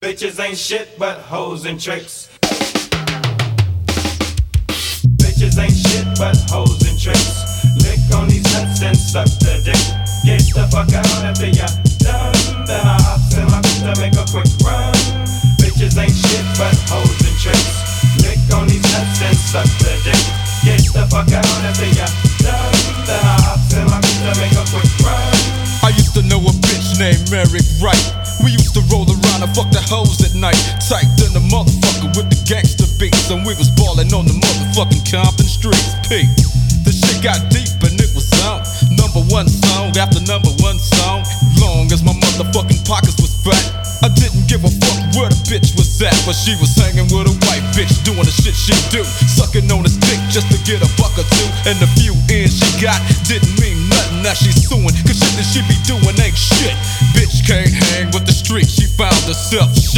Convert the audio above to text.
Bitches ain't shit but hoes and tricks. Bitches ain't shit but hoes and tricks. Lick on these nuts and suck the dick. Get the fuck out after ya done. Then I hops in my bitch to make a quick run. Bitches ain't shit but hoes and tricks. Lick on these nuts and suck the dick. Get the fuck out after ya done. Then I hops in my bitch to make a quick run. I used to know a bitch named Mary Wright. We used to roll around and fuck the hoes at night. Tight than the motherfucker with the gangster beats. And we was ballin' on the motherfucking Compton streets. P. The shit got deep and it was on. Number one song after number one song. Long as my motherfucking pockets was fat, I didn't give a fuck where the bitch was at. But she was hanging with a white bitch, doing the shit she do. Sucking on his dick just to get a buck or two. And the few ends she got didn't mean nothing. Now she's suing, cause shit that she be doing ain't shit. Bitch can't hang with the street, she found herself